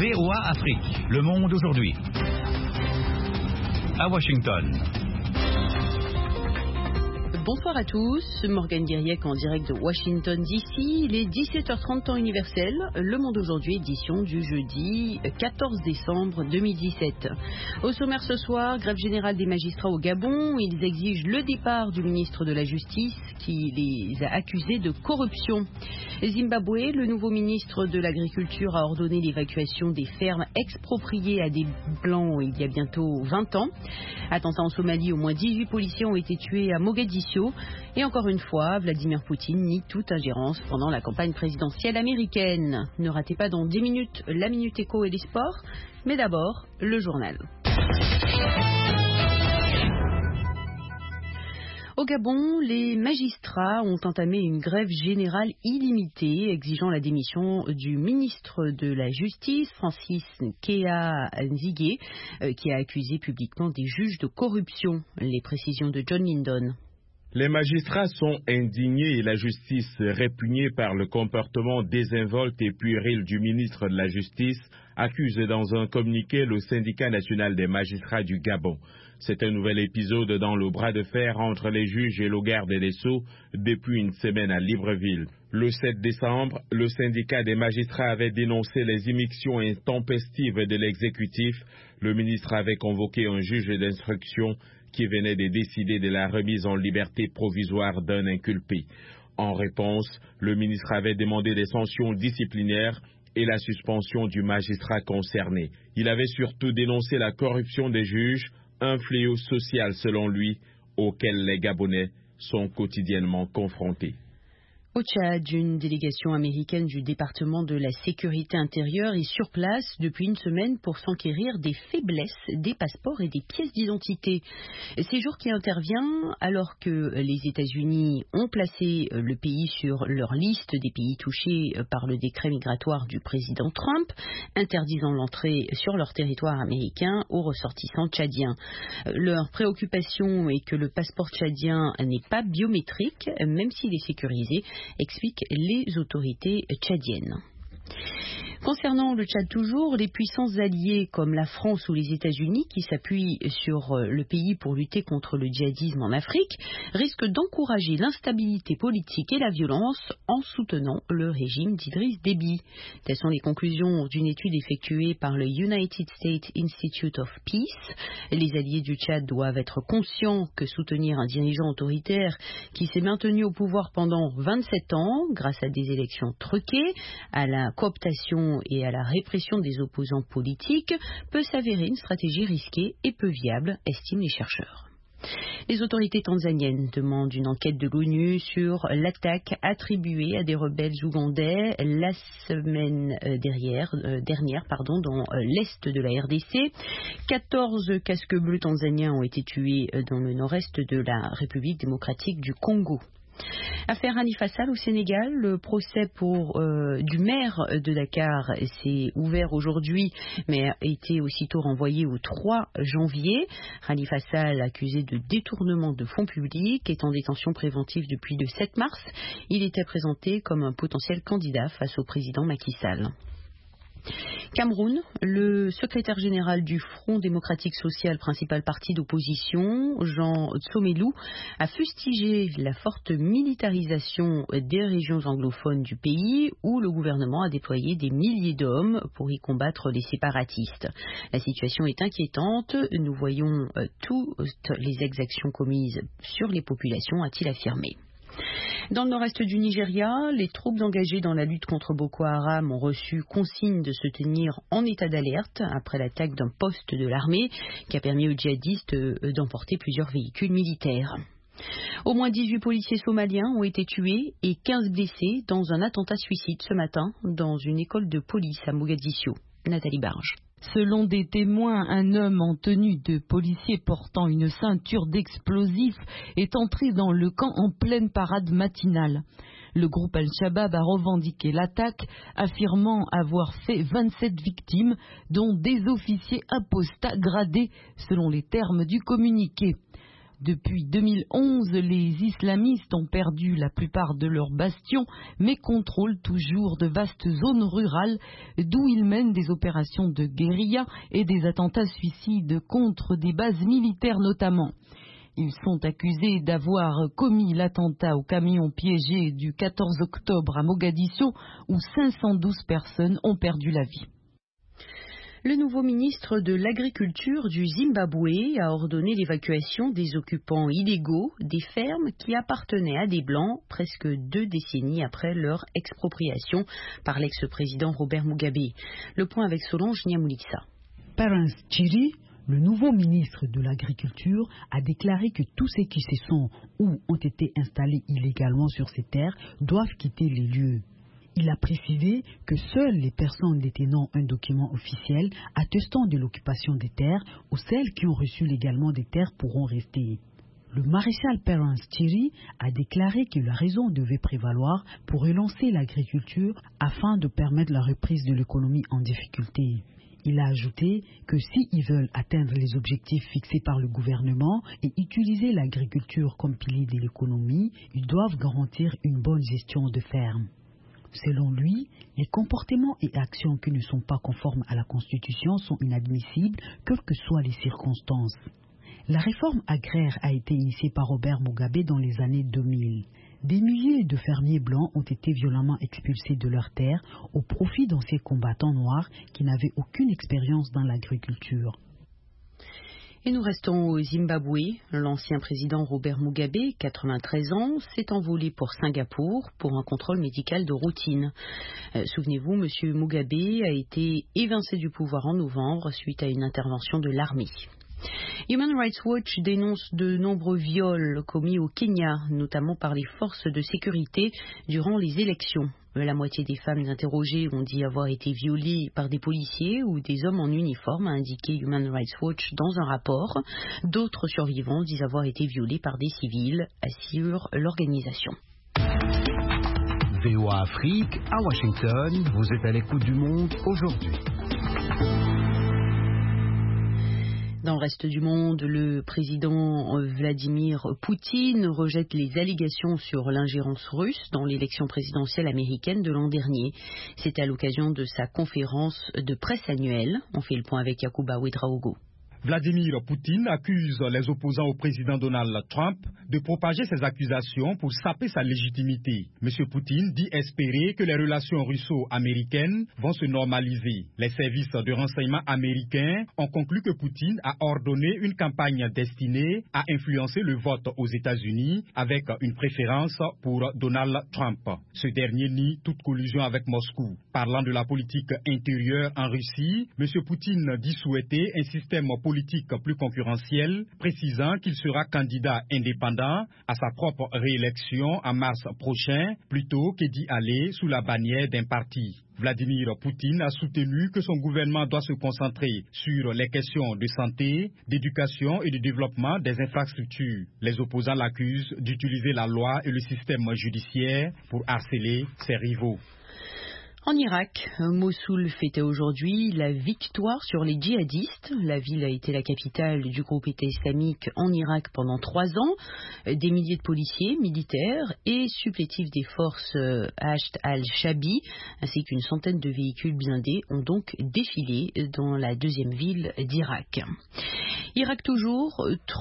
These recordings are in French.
VOA Afrique, le monde aujourd'hui. À Washington. Bonsoir à tous, Morgane Guiriec en direct de Washington DC. Il est 17h30 temps universel, Le Monde aujourd'hui, édition du jeudi 14 décembre 2017. Au sommaire ce soir, grève générale des magistrats au Gabon. Ils exigent le départ du ministre de la Justice qui les a accusés de corruption. Zimbabwe, le nouveau ministre de l'Agriculture a ordonné l'évacuation des fermes expropriées à des Blancs il y a bientôt 20 ans. Attentat en Somalie, au moins 18 policiers ont été tués à Mogadiscio. Et encore une fois, Vladimir Poutine nie toute ingérence pendant la campagne présidentielle américaine. Ne ratez pas dans 10 minutes la Minute Éco et les sports, mais d'abord, le journal. Au Gabon, les magistrats ont entamé une grève générale illimitée exigeant la démission du ministre de la Justice, Francis Kea Nzige, qui a accusé publiquement des juges de corruption. Les précisions de John Lindon. Les magistrats sont indignés et la justice répugnée par le comportement désinvolte et puéril du ministre de la Justice, accuse dans un communiqué le syndicat national des magistrats du Gabon. C'est un nouvel épisode dans le bras de fer entre les juges et le garde des Sceaux depuis une semaine à Libreville. Le 7 décembre, le syndicat des magistrats avait dénoncé les immixtions intempestives de l'exécutif. Le ministre avait convoqué un juge d'instruction qui venait de décider de la remise en liberté provisoire d'un inculpé. En réponse, le ministre avait demandé des sanctions disciplinaires et la suspension du magistrat concerné. Il avait surtout dénoncé la corruption des juges, un fléau social selon lui, auquel les Gabonais sont quotidiennement confrontés. Au Tchad, une délégation américaine du département de la sécurité intérieure est sur place depuis une semaine pour s'enquérir des faiblesses des passeports et des pièces d'identité. Séjour qui intervient alors que les États-Unis ont placé le pays sur leur liste des pays touchés par le décret migratoire du président Trump, interdisant l'entrée sur leur territoire américain aux ressortissants tchadiens. Leur préoccupation est que le passeport tchadien n'est pas biométrique, même s'il est sécurisé, expliquent les autorités tchadiennes. Concernant le Tchad toujours, les puissances alliées comme la France ou les États-Unis qui s'appuient sur le pays pour lutter contre le djihadisme en Afrique risquent d'encourager l'instabilité politique et la violence en soutenant le régime d'Idriss Déby. Telles sont les conclusions d'une étude effectuée par le United States Institute of Peace. Les alliés du Tchad doivent être conscients que soutenir un dirigeant autoritaire qui s'est maintenu au pouvoir pendant 27 ans grâce à des élections truquées, à la cooptation et à la répression des opposants politiques peut s'avérer une stratégie risquée et peu viable, estiment les chercheurs. Les autorités tanzaniennes demandent une enquête de l'ONU sur l'attaque attribuée à des rebelles ougandais la semaine dernière dans l'est de la RDC. 14 casques bleus tanzaniens ont été tués dans le nord-est de la République démocratique du Congo. Affaire Halifa Sall au Sénégal, le procès du maire de Dakar s'est ouvert aujourd'hui, mais a été aussitôt renvoyé au 3 janvier. Halifa Sall, accusé de détournement de fonds publics, est en détention préventive depuis le 7 mars. Il était présenté comme un potentiel candidat face au président Macky Sall. Cameroun, le secrétaire général du Front démocratique social, principal parti d'opposition, Jean Tsomelou, a fustigé la forte militarisation des régions anglophones du pays où le gouvernement a déployé des milliers d'hommes pour y combattre les séparatistes. La situation est inquiétante, nous voyons toutes les exactions commises sur les populations, a-t-il affirmé. Dans le nord-est du Nigeria, les troupes engagées dans la lutte contre Boko Haram ont reçu consigne de se tenir en état d'alerte après l'attaque d'un poste de l'armée qui a permis aux djihadistes d'emporter plusieurs véhicules militaires. Au moins 18 policiers somaliens ont été tués et 15 blessés dans un attentat suicide ce matin dans une école de police à Mogadiscio. Nathalie Barge. Selon des témoins, un homme en tenue de policier portant une ceinture d'explosifs est entré dans le camp en pleine parade matinale. Le groupe Al-Shabaab a revendiqué l'attaque, affirmant avoir fait 27 victimes, dont des officiers apostats gradés, selon les termes du communiqué. Depuis 2011, les islamistes ont perdu la plupart de leurs bastions, mais contrôlent toujours de vastes zones rurales, d'où ils mènent des opérations de guérilla et des attentats suicides contre des bases militaires notamment. Ils sont accusés d'avoir commis l'attentat au camion piégé du 14 octobre à Mogadiscio, où 512 personnes ont perdu la vie. Le nouveau ministre de l'Agriculture du Zimbabwe a ordonné l'évacuation des occupants illégaux des fermes qui appartenaient à des Blancs presque 2 décennies après leur expropriation par l'ex-président Robert Mugabe. Le point avec Solange Nyamulisa. Perence Chiri, le nouveau ministre de l'Agriculture, a déclaré que tous ceux qui se sont ou ont été installés illégalement sur ces terres doivent quitter les lieux. Il a précisé que seules les personnes détenant un document officiel attestant de l'occupation des terres ou celles qui ont reçu légalement des terres pourront rester. Le maréchal Perence Chiri a déclaré que la raison devait prévaloir pour relancer l'agriculture afin de permettre la reprise de l'économie en difficulté. Il a ajouté que s'ils veulent atteindre les objectifs fixés par le gouvernement et utiliser l'agriculture comme pilier de l'économie, ils doivent garantir une bonne gestion de ferme. Selon lui, les comportements et actions qui ne sont pas conformes à la Constitution sont inadmissibles, quelles que soient les circonstances. La réforme agraire a été initiée par Robert Mugabe dans les années 2000. Des milliers de fermiers blancs ont été violemment expulsés de leurs terres au profit d'anciens combattants noirs qui n'avaient aucune expérience dans l'agriculture. Et nous restons au Zimbabwe. L'ancien président Robert Mugabe, 93 ans, s'est envolé pour Singapour pour un contrôle médical de routine. Souvenez-vous, M. Mugabe a été évincé du pouvoir en novembre suite à une intervention de l'armée. Human Rights Watch dénonce de nombreux viols commis au Kenya, notamment par les forces de sécurité durant les élections. La moitié des femmes interrogées ont dit avoir été violées par des policiers ou des hommes en uniforme, a indiqué Human Rights Watch dans un rapport. D'autres survivants disent avoir été violés par des civils, assure l'organisation. VOA Afrique, à Washington, vous êtes à l'écoute du monde aujourd'hui. Dans le reste du monde, le président Vladimir Poutine rejette les allégations sur l'ingérence russe dans l'élection présidentielle américaine de l'an dernier. C'était à l'occasion de sa conférence de presse annuelle. On fait le point avec Yacouba Ouedraogo. Vladimir Poutine accuse les opposants au président Donald Trump de propager ces accusations pour saper sa légitimité. M. Poutine dit espérer que les relations russo-américaines vont se normaliser. Les services de renseignement américains ont conclu que Poutine a ordonné une campagne destinée à influencer le vote aux États-Unis avec une préférence pour Donald Trump. Ce dernier nie toute collusion avec Moscou. Parlant de la politique intérieure en Russie, M. Poutine dit souhaiter un système politique plus concurrentiel, précisant qu'il sera candidat indépendant à sa propre réélection en mars prochain, plutôt que d'y aller sous la bannière d'un parti. Vladimir Poutine a soutenu que son gouvernement doit se concentrer sur les questions de santé, d'éducation et de développement des infrastructures. Les opposants l'accusent d'utiliser la loi et le système judiciaire pour harceler ses rivaux. En Irak, Mossoul fêtait aujourd'hui la victoire sur les djihadistes. La ville a été la capitale du groupe État islamique en Irak pendant 3 ans. Des milliers de policiers, militaires et supplétifs des forces Hasht al-Shabi, ainsi qu'une centaine de véhicules blindés, ont donc défilé dans la deuxième ville d'Irak. Irak toujours,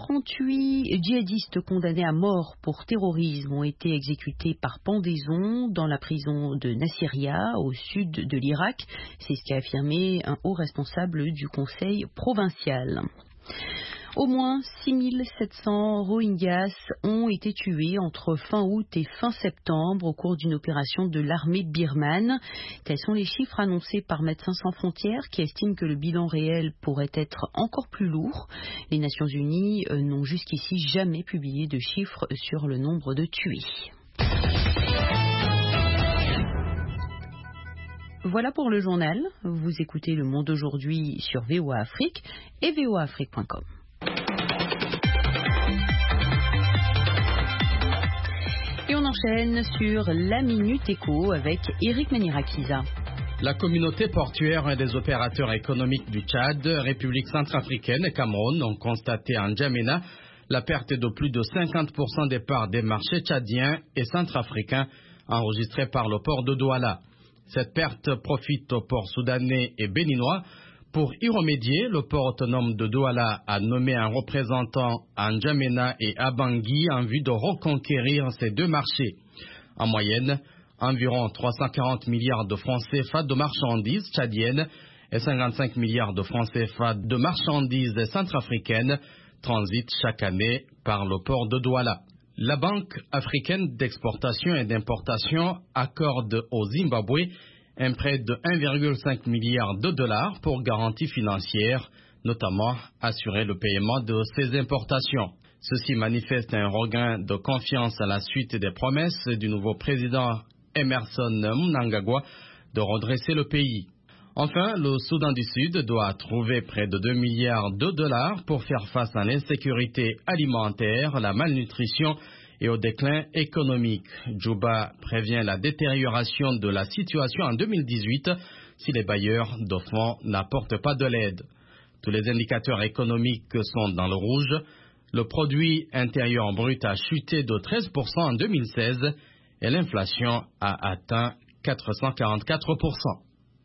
38 djihadistes condamnés à mort pour terrorisme ont été exécutés par pendaison dans la prison de Nasiriyah, au sud de l'Irak. C'est ce qu'a affirmé un haut responsable du conseil provincial. Au moins 6700 Rohingyas ont été tués entre fin août et fin septembre au cours d'une opération de l'armée birmane. Tels sont les chiffres annoncés par Médecins sans frontières qui estiment que le bilan réel pourrait être encore plus lourd. Les Nations Unies n'ont jusqu'ici jamais publié de chiffres sur le nombre de tués. Voilà pour le journal. Vous écoutez Le Monde aujourd'hui sur VOA Afrique et voaafrique.com. Et on enchaîne sur la Minute Éco avec Eric Manirakiza. La communauté portuaire et des opérateurs économiques du Tchad, République centrafricaine et Cameroun ont constaté en N'Djamena la perte est de plus de 50% des parts des marchés tchadiens et centrafricains enregistrés par le port de Douala. Cette perte profite aux ports soudanais et béninois. Pour y remédier, le port autonome de Douala a nommé un représentant à N'Djamena et à Bangui en vue de reconquérir ces deux marchés. En moyenne, environ 340 milliards de francs CFA de marchandises tchadiennes et 55 milliards de francs CFA de marchandises centrafricaines transitent chaque année par le port de Douala. La Banque africaine d'exportation et d'importation accorde au Zimbabwe un prêt de 1,5 milliard de dollars pour garantie financière, notamment assurer le paiement de ses importations. Ceci manifeste un regain de confiance à la suite des promesses du nouveau président Emerson Mnangagwa de redresser le pays. Enfin, le Soudan du Sud doit trouver près de 2 milliards de dollars pour faire face à l'insécurité alimentaire, la malnutrition et au déclin économique. Djouba prévient la détérioration de la situation en 2018 si les bailleurs de fonds n'apportent pas de l'aide. Tous les indicateurs économiques sont dans le rouge. Le produit intérieur brut a chuté de 13% en 2016 et l'inflation a atteint 444%.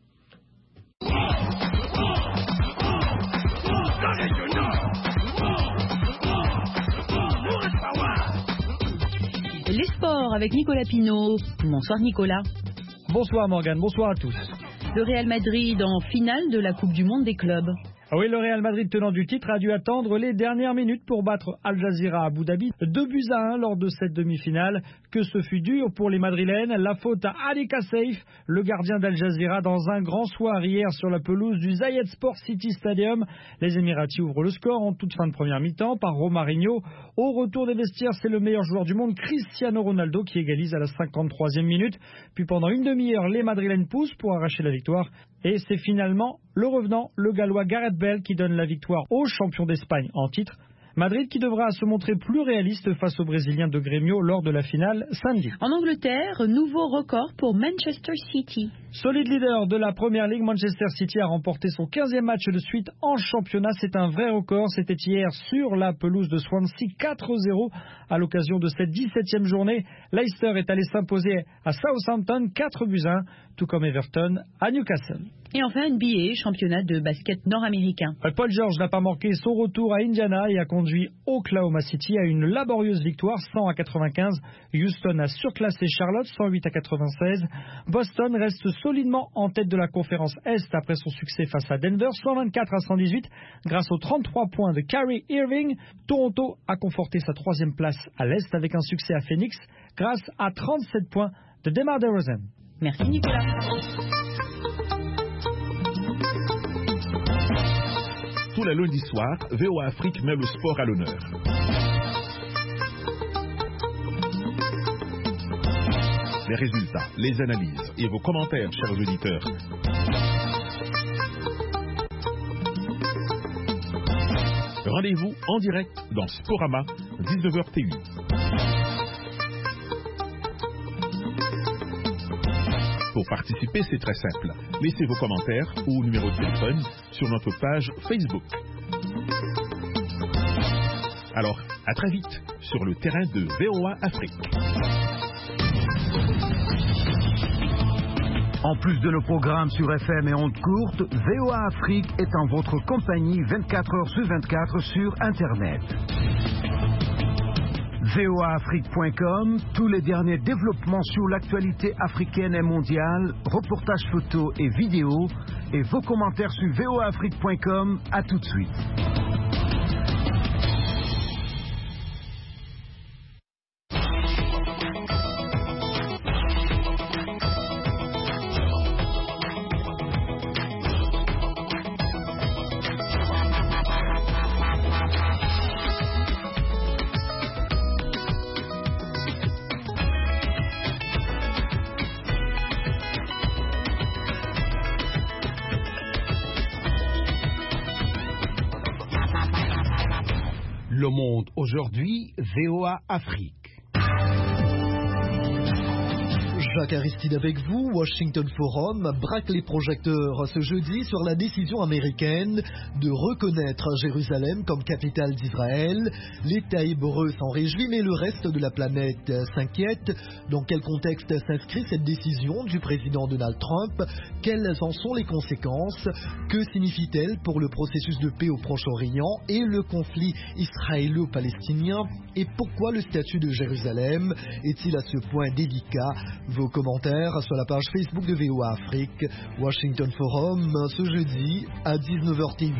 Les sports avec Nicolas Pinault. Bonsoir Nicolas. Bonsoir Morgane, bonsoir à tous. Le Real Madrid en finale de la Coupe du Monde des clubs. Ah oui, le Real Madrid, tenant du titre, a dû attendre les dernières minutes pour battre Al Jazeera à Abu Dhabi 2-1 lors de cette demi-finale. Que ce fut dur pour les Madrilènes. La faute à Ali Kassaif, le gardien d'Al Jazeera, dans un grand soir hier sur la pelouse du Zayed Sport City Stadium. Les Émiratis ouvrent le score en toute fin de première mi-temps par Romarinho. Au retour des vestiaires, c'est le meilleur joueur du monde, Cristiano Ronaldo, qui égalise à la 53e minute. Puis pendant une demi-heure, les Madrilènes poussent pour arracher la victoire. Et c'est finalement le revenant, le Gallois Gareth Bale, qui donne la victoire aux champions d'Espagne en titre. Madrid qui devra se montrer plus réaliste face aux Brésiliens de Grêmio lors de la finale samedi. En Angleterre, nouveau record pour Manchester City. Solide leader de la Premier League, Manchester City a remporté son 15e match de suite en championnat. C'est un vrai record. C'était hier sur la pelouse de Swansea 4-0 à l'occasion de cette 17e journée. Leicester est allé s'imposer à Southampton 4-1, tout comme Everton à Newcastle. Et enfin NBA, championnat de basket nord-américain. Paul George n'a pas manqué son retour à Indiana et a conduit Oklahoma City à une laborieuse victoire 100-95. Houston a surclassé Charlotte 108-96. Boston reste solidement en tête de la conférence Est après son succès face à Denver 124-118 grâce aux 33 points de Kyrie Irving. Toronto a conforté sa 3e place à l'Est avec un succès à Phoenix grâce à 37 points de DeMar DeRozan. Merci Nicolas. Tous les lundis soirs, VOA Afrique met le sport à l'honneur. Les résultats, les analyses et vos commentaires, chers auditeurs. Rendez-vous en direct dans Sporama, 19h TU. Pour participer, c'est très simple. Laissez vos commentaires ou numéro de téléphone sur notre page Facebook. Alors, à très vite sur le terrain de VOA Afrique. En plus de nos programmes sur FM et ondes courtes, VOA Afrique est en votre compagnie 24 heures sur 24 sur Internet. voaafrique.com, tous les derniers développements sur l'actualité africaine et mondiale, reportages photos et vidéos, et vos commentaires sur voaafrique.com. À tout de suite. Le monde aujourd'hui, VOA Afrique. Jacques Aristide avec vous. Washington Forum braque les projecteurs ce jeudi sur la décision américaine de reconnaître Jérusalem comme capitale d'Israël. L'État hébreu s'en réjouit, mais le reste de la planète s'inquiète. Dans quel contexte s'inscrit cette décision du président Donald Trump? Quelles en sont les conséquences? Que signifie-t-elle pour le processus de paix au Proche-Orient et le conflit israélo-palestinien? Et pourquoi le statut de Jérusalem est-il à ce point délicat? Vos commentaires sur la page Facebook de VOA Afrique. Washington Forum ce jeudi à 19h TV.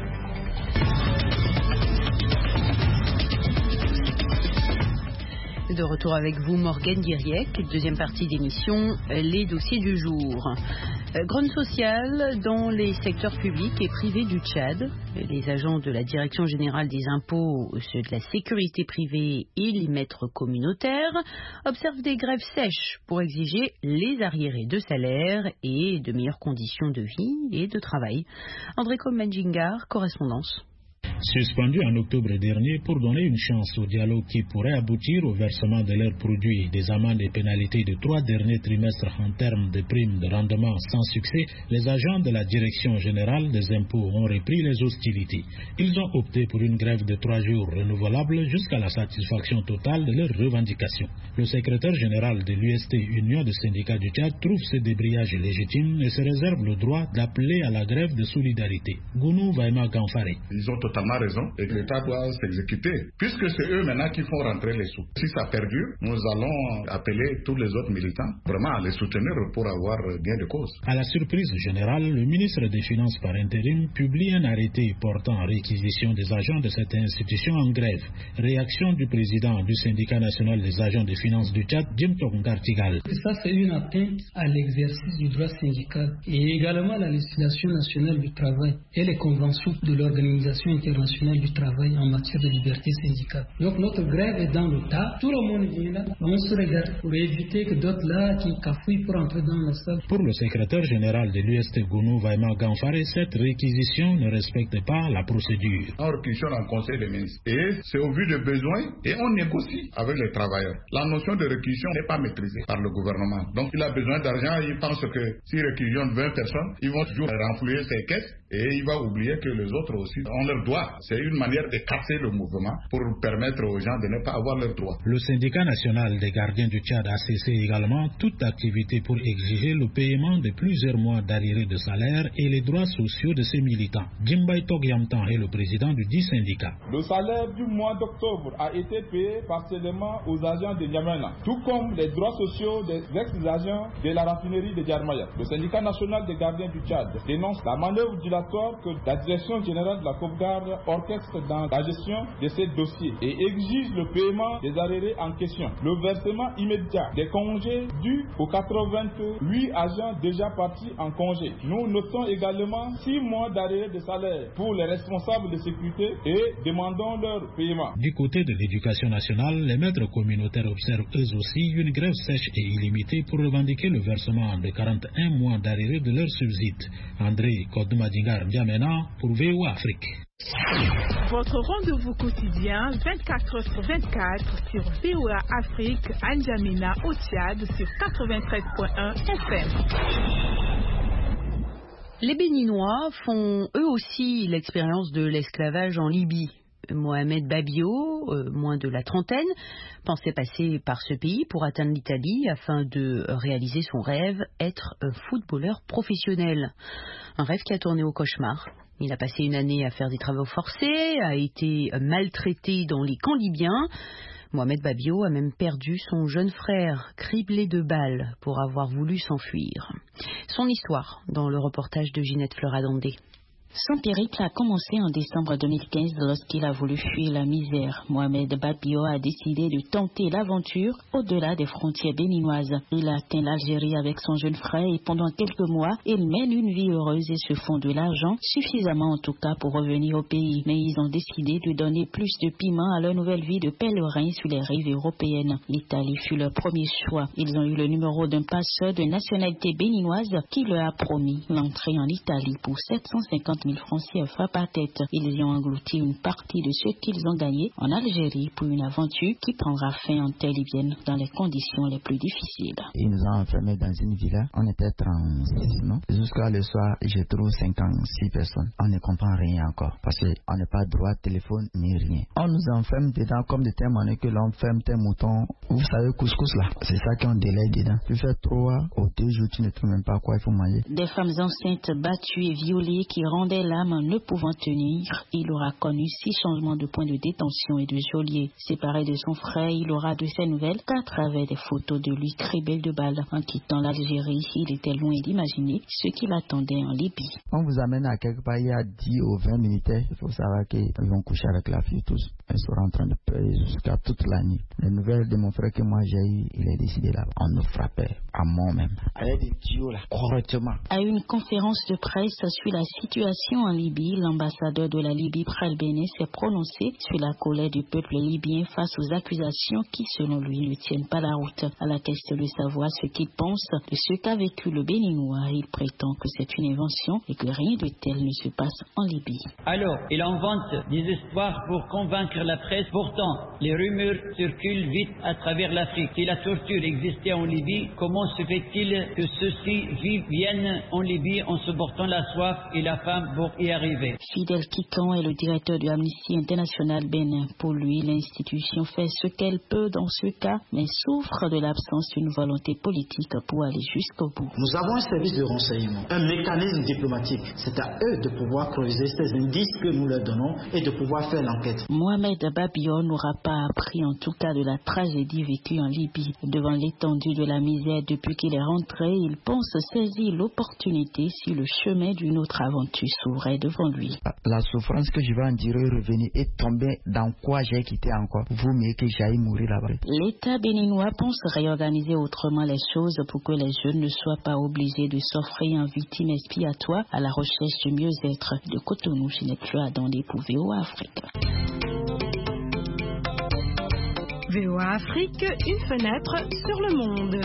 De retour avec vous, Morgane Guiriec, deuxième partie d'émission, les dossiers du jour. Grogne sociale dans les secteurs publics et privés du Tchad. Les agents de la Direction générale des impôts, ceux de la sécurité privée et les maîtres communautaires observent des grèves sèches pour exiger les arriérés de salaire et de meilleures conditions de vie et de travail. André Comanjingar, correspondance. Suspendu en octobre dernier pour donner une chance au dialogue qui pourrait aboutir au versement de leurs produits, des amendes et pénalités de 3 derniers trimestres en termes de primes de rendement sans succès, les agents de la Direction générale des impôts ont repris les hostilités. Ils ont opté pour une grève de 3 jours renouvelable jusqu'à la satisfaction totale de leurs revendications. Le secrétaire général de l'UST, Union des syndicats du Tchad, trouve ce débrayage légitime et se réserve le droit d'appeler à la grève de solidarité. Gounou Vaima Gamfare. Ils ont totalement raison et que l'État doit s'exécuter puisque c'est eux maintenant qui font rentrer les sous. Si ça perdure, nous allons appeler tous les autres militants vraiment à les soutenir pour avoir gain de cause. À la surprise générale, le ministre des Finances par intérim publie un arrêté portant réquisition des agents de cette institution en grève. Réaction du président du syndicat national des agents des finances du Tchad, Jim Tongartigal. Ça, c'est une atteinte à l'exercice du droit syndical et également à la législation nationale du travail et les conventions de l'Organisation internationale du travail en matière de liberté syndicale. Donc notre grève est dans le tas. Tout le monde vient là. On se regarde pour éviter que d'autres là qui cafouillent pour entrer dans la salle. Pour le secrétaire général de l'UST Gounou Vaima Gamfare, cette réquisition ne respecte pas la procédure. On réquisitionne en conseil des ministres et c'est au vu des besoins et on négocie avec les travailleurs. La notion de réquisition n'est pas maîtrisée par le gouvernement. Donc il a besoin d'argent, il pense que s'il réquisitionne 20 personnes, ils vont toujours renflouer ses caisses et il va oublier que les autres aussi ont leurs droits. C'est une manière de casser le mouvement pour permettre aux gens de ne pas avoir leurs droits. Le syndicat national des gardiens du Tchad a cessé également toute activité pour exiger le paiement de plusieurs mois d'arriérés de salaire et les droits sociaux de ses militants. Djimbay Togyamtan est le président du dit syndicat. Le salaire du mois d'octobre a été payé partiellement aux agents de N'Djamena, tout comme les droits sociaux des ex-agents de la raffinerie de Djarmaya. Le syndicat national des gardiens du Tchad dénonce la manœuvre dilatoire que la Direction générale de la sauvegarde orchestre dans la gestion de ces dossiers et exige le paiement des arriérés en question, le versement immédiat des congés dus aux 88 agents déjà partis en congé. Nous notons également 6 mois d'arriérés de salaire pour les responsables de sécurité et demandons leur paiement. Du côté de l'éducation nationale, les maîtres communautaires observent eux aussi une grève sèche et illimitée pour revendiquer le versement de 41 mois d'arriérés de leurs subsides. André Kodoumadingar N'Djamena pour VOA Afrique. Votre rendez-vous quotidien 24h/24 sur VOA Afrique, N'Djamena au Tchad sur 93.1 FM. Les Béninois font eux aussi l'expérience de l'esclavage en Libye. Mohamed Babio, moins de la trentaine, pensait passer par ce pays pour atteindre l'Italie afin de réaliser son rêve, être footballeur professionnel. Un rêve qui a tourné au cauchemar. Il a passé une année à faire des travaux forcés, a été maltraité dans les camps libyens. Mohamed Babio a même perdu son jeune frère, criblé de balles, pour avoir voulu s'enfuir. Son histoire dans le reportage de Ginette Fleuradondé. Son périple a commencé en décembre 2015 lorsqu'il a voulu fuir la misère. Mohamed Babio a décidé de tenter l'aventure au-delà des frontières béninoises. Il a atteint l'Algérie avec son jeune frère et pendant quelques mois, il mène une vie heureuse et se font de l'argent, suffisamment en tout cas pour revenir au pays. Mais ils ont décidé de donner plus de piment à leur nouvelle vie de pèlerin sur les rives européennes. L'Italie fut leur premier choix. Ils ont eu le numéro d'un passeur de nationalité béninoise qui leur a promis l'entrée en Italie pour 750 000 francs CFA par tête. Ils y ont englouti une partie de ce qu'ils ont gagné en Algérie pour une aventure qui prendra fin en terre libyenne dans les conditions les plus difficiles. Ils nous ont enfermés dans une villa. On était 36, non? Jusqu'à le soir, je trouve 56 personnes. On ne comprend rien encore parce qu'on n'a pas droit de téléphone ni rien. On nous enferme dedans comme de telle manière que l'on ferme tes moutons. Vous savez, couscous là, c'est ça qu'on délaie dedans. Tu fais 3 ou 2 jours, tu ne trouves même pas quoi il faut manger. Des femmes enceintes battues et violées qui rendaient l'âme ne pouvant tenir. Il aura connu 6 changements de point de détention et de geôlier. Séparé de son frère, il aura de ses nouvelles qu'à travers des photos de lui cribel de balles. En quittant l'Algérie, il était loin d'imaginer ce qui l'attendait en Libye. On vous amène à quelque part, il y a 10 ou 20 militaires. Il faut savoir qu'ils vont coucher avec la fille tous. Ils seront en train de pleurer jusqu'à toute la nuit. Les nouvelles de mon frère que moi j'ai eu, il est décidé là-bas. On nous frappait, à mort même. Avec des tuyaux là, correctement. À une conférence de presse sur la situation en Libye, l'ambassadeur de la Libye près le Bénin s'est prononcé sur la colère du peuple libyen face aux accusations qui, selon lui, ne tiennent pas la route. À la question de savoir ce qu'il pense de ce qu'a vécu le Béninois, il prétend que c'est une invention et que rien de tel ne se passe en Libye. Alors, il invente des histoires pour convaincre la presse. Pourtant, les rumeurs circulent vite à travers l'Afrique. Si la torture existait en Libye, comment se fait-il que ceux-ci viennent en Libye en supportant la soif et la faim pour y arriver? Fidel Kikan est le directeur de Amnesty International Bénin. Pour lui, l'institution fait ce qu'elle peut dans ce cas, mais souffre de l'absence d'une volonté politique pour aller jusqu'au bout. Nous avons un service de renseignement, un mécanisme diplomatique. C'est à eux de pouvoir creuser ces indices que nous leur donnons et de pouvoir faire l'enquête. Mohamed Babio n'aura pas appris en tout cas de la tragédie vécue en Libye. Devant l'étendue de la misère depuis qu'il est rentré, il pense saisir l'opportunité si le chemin d'une autre aventure s'ouvrait devant lui. La souffrance que je vais endurer revenir et tomber dans quoi j'ai quitté encore, vaut mieux que j'aille mourir là-bas. L'État béninois pense réorganiser autrement les choses pour que les jeunes ne soient pas obligés de s'offrir en victime expiatoire à la recherche du mieux-être. De Cotonou, je n'ai plus à demander pour VOA Afrique. VOA Afrique, une fenêtre sur le monde.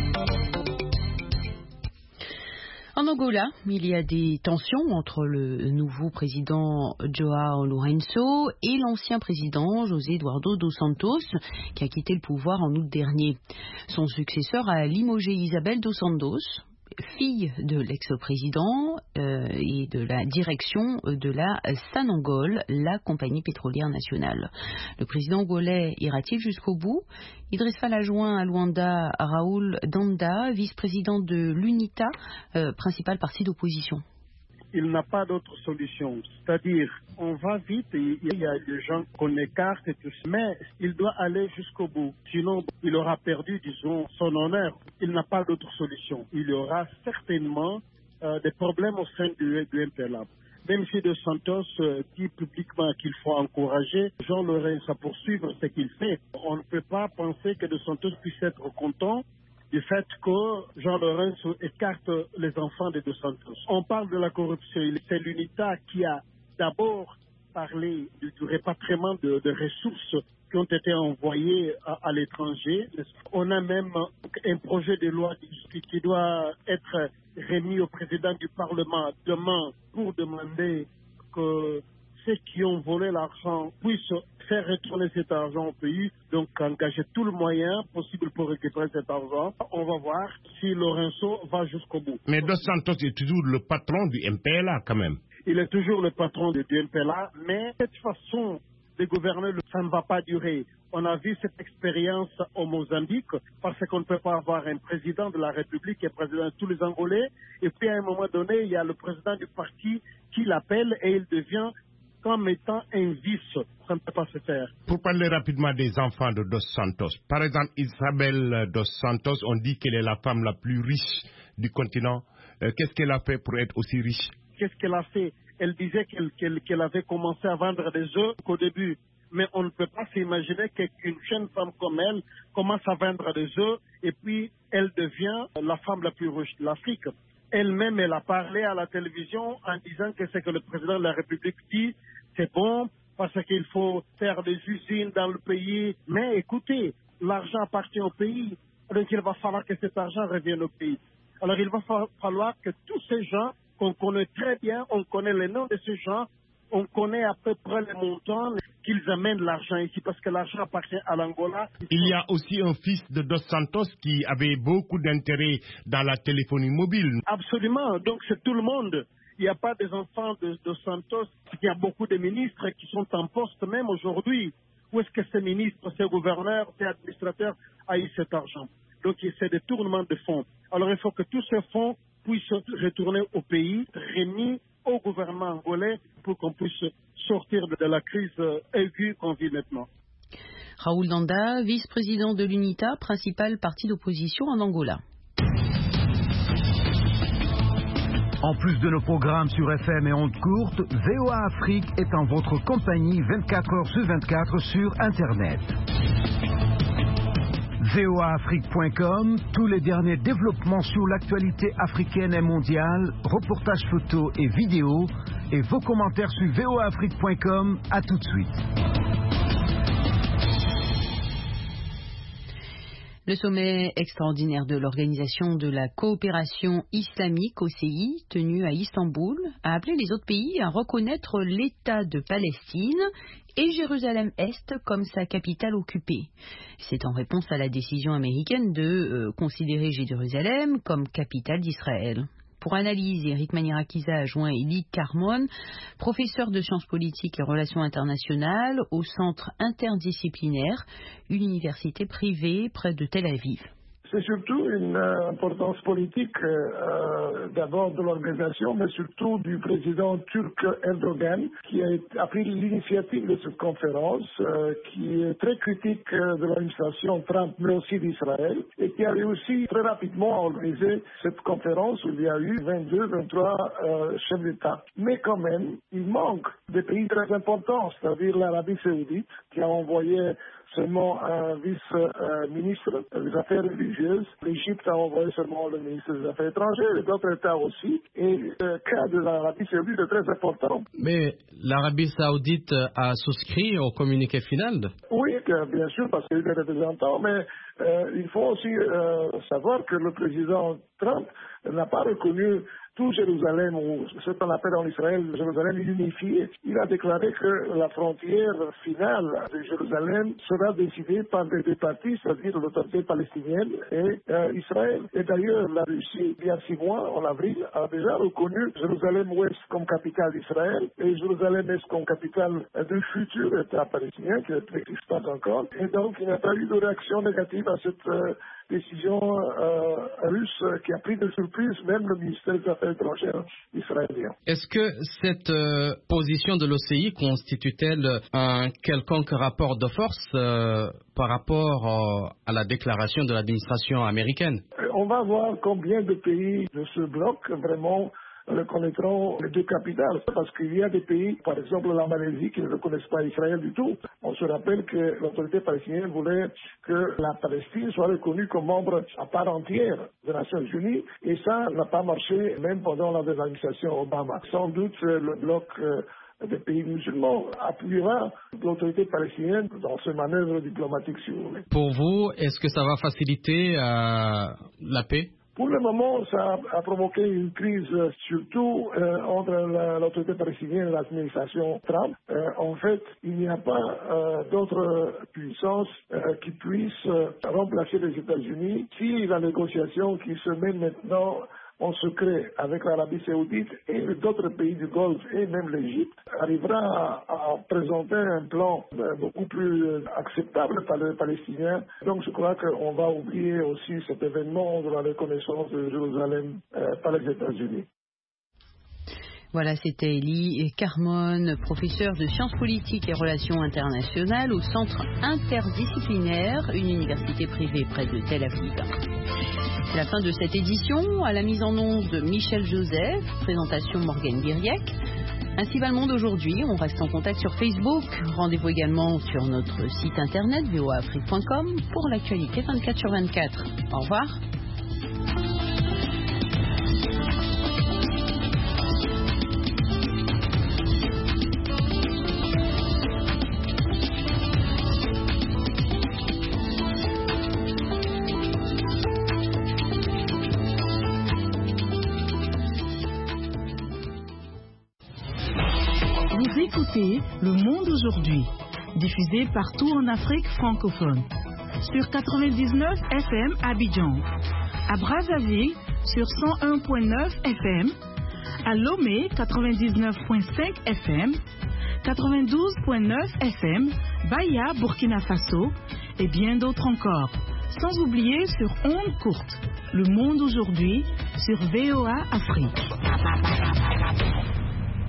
En Angola, il y a des tensions entre le nouveau président João Lourenço et l'ancien président José Eduardo dos Santos, qui a quitté le pouvoir en août dernier. Son successeur a limogé Isabel dos Santos, fille de l'ex-président et de la direction de la Sanangol, la compagnie pétrolière nationale. Le président angolais ira-t-il jusqu'au bout? Idriss Fall a joint à Luanda Raoul Danda, vice-président de l'UNITA, principal parti d'opposition. Il n'a pas d'autre solution. C'est-à-dire, on va vite, il y a des gens qu'on écarte et tout ça, mais il doit aller jusqu'au bout. Sinon, il aura perdu, disons, son honneur. Il n'a pas d'autre solution. Il y aura certainement des problèmes au sein du MPLA. Même si Dos Santos dit publiquement qu'il faut encourager Jean Lourenço à poursuivre ce qu'il fait, on ne peut pas penser que Dos Santos puisse être content du fait que Jean Lourenço écarte les enfants de Dos Santos. On parle de la corruption. C'est l'UNITA qui a d'abord parlé du répatriement de ressources qui ont été envoyées à l'étranger. On a même un projet de loi qui doit être remis au président du Parlement demain pour demander que ceux qui ont volé l'argent puissent faire retourner cet argent au pays, donc engager tout le moyen possible pour récupérer cet argent. On va voir si Lourenço va jusqu'au bout. Mais Dos Santos est toujours le patron du MPLA quand même. Il est toujours le patron du MPLA, mais cette façon de gouverner, ça ne va pas durer. On a vu cette expérience au Mozambique, parce qu'on ne peut pas avoir un président de la République qui est président de tous les Angolais, et puis à un moment donné, il y a le président du parti qui l'appelle et il devient comme étant un vice. Ça ne peut pas se faire. Pour parler rapidement des enfants de Dos Santos, par exemple, Isabel Dos Santos, on dit qu'elle est la femme la plus riche du continent. Qu'est-ce qu'elle a fait pour être aussi riche? Qu'est-ce qu'elle a fait? Elle disait qu'elle avait commencé à vendre des œufs au début. Mais on ne peut pas s'imaginer qu'une jeune femme comme elle commence à vendre des œufs et puis elle devient la femme la plus riche de l'Afrique. Elle-même, elle a parlé à la télévision en disant que ce que le président de la République dit, c'est bon parce qu'il faut faire des usines dans le pays. Mais écoutez, l'argent appartient au pays, donc il va falloir que cet argent revienne au pays. Alors il va falloir que tous ces gens qu'on connaît très bien, on connaît les noms de ces gens, on connaît à peu près les montants qu'ils amènent l'argent ici, parce que l'argent appartient à l'Angola. Il y a aussi un fils de Dos Santos qui avait beaucoup d'intérêt dans la téléphonie mobile. Absolument, donc c'est tout le monde. Il n'y a pas des enfants de Dos Santos. Il y a beaucoup de ministres qui sont en poste même aujourd'hui. Où est-ce que ces ministres, ces gouverneurs, ces administrateurs a eu cet argent? Donc c'est des tournements de fonds. Alors il faut que tous ces fonds puissent retourner au pays, remis au gouvernement angolais pour qu'on puisse sortir de la crise aiguë qu'on vit maintenant. Raoul Danda, vice-président de l'UNITA, principal parti d'opposition en Angola. En plus de nos programmes sur FM et ondes courtes, VOA Afrique est en votre compagnie 24 heures sur 24 sur Internet. VOAAfrique.com, tous les derniers développements sur l'actualité africaine et mondiale, reportages photos et vidéos, et vos commentaires sur VOAAfrique.com. À tout de suite. Le sommet extraordinaire de l'Organisation de la coopération islamique, OCI, tenu à Istanbul, a appelé les autres pays à reconnaître l'État de Palestine et Jérusalem-Est comme sa capitale occupée. C'est en réponse à la décision américaine de considérer Jérusalem comme capitale d'Israël. Pour analyse, Eric Manirakiza a joint Elie Carmon, professeur de sciences politiques et relations internationales au Centre interdisciplinaire, une université privée près de Tel Aviv. C'est surtout une importance politique d'abord de l'organisation, mais surtout du président turc Erdogan, qui a pris l'initiative de cette conférence, qui est très critique de l'administration Trump, mais aussi d'Israël, et qui a réussi très rapidement à organiser cette conférence où il y a eu 23 chefs d'État. Mais quand même, il manque des pays très importants, c'est-à-dire l'Arabie saoudite, qui a envoyé seulement un vice-ministre des Affaires religieuses. L'Égypte a envoyé seulement le ministre des Affaires étrangères et d'autres États aussi. Et le cas de l'Arabie saoudite est très important. Mais l'Arabie saoudite a souscrit au communiqué final? Oui, bien sûr, parce qu'il y a eu des représentants, mais il faut aussi savoir que le président Trump n'a pas reconnu tout Jérusalem, ou ce qu'on appelle en Israël Jérusalem unifié. Il a déclaré que la frontière finale de Jérusalem sera décidée par les deux parties, c'est-à-dire l'autorité palestinienne et Israël. Et d'ailleurs, la Russie, il y a 6 mois, en avril, a déjà reconnu Jérusalem-Ouest comme capitale d'Israël et Jérusalem-Est comme capitale du futur État palestinien, qui n'existe pas encore. Et donc, il n'y a pas eu de réaction négative à cette décision russe qui a pris de surprise même le ministère des Affaires étrangères israélien. Est-ce que cette position de l'OCI constitue-t-elle un quelconque rapport de force par rapport à la déclaration de l'administration américaine? On va voir combien de pays de ce bloc vraiment reconnaîtront les deux capitales, parce qu'il y a des pays, par exemple la Malaisie, qui ne reconnaissent pas Israël du tout. On se rappelle que l'autorité palestinienne voulait que la Palestine soit reconnue comme membre à part entière des Nations Unies, et ça n'a pas marché même pendant la administration Obama. Sans doute le bloc des pays musulmans appuiera l'autorité palestinienne dans ces manœuvres diplomatiques, si vous voulez. Pour vous, est-ce que ça va faciliter la paix? Pour le moment, ça a provoqué une crise surtout entre l'autorité palestinienne et l'administration Trump. En fait, il n'y a pas d'autres puissances qui puissent remplacer les États-Unis si la négociation qui se met maintenant en secret avec l'Arabie saoudite et d'autres pays du Golfe et même l'Égypte arrivera à présenter un plan beaucoup plus acceptable par les Palestiniens. Donc je crois qu'on va oublier aussi cet événement de la reconnaissance de Jérusalem par les États-Unis. Voilà, c'était Elie Carmon, professeur de sciences politiques et relations internationales au Centre interdisciplinaire, une université privée près de Tel Aviv. C'est la fin de cette édition. À la mise en onde de Michel Joseph, présentation Morgane Biriek. Ainsi va le monde aujourd'hui. On reste en contact sur Facebook. Rendez-vous également sur notre site internet voaafrique.com pour l'actualité 24/24. Au revoir. Vous écoutez Le Monde aujourd'hui, diffusé partout en Afrique francophone. Sur 99 FM à Abidjan, à Brazzaville sur 101.9 FM, à Lomé 99.5 FM, 92.9 FM, Baya, Burkina Faso et bien d'autres encore. Sans oublier sur ondes courtes, Le Monde aujourd'hui sur VOA Afrique.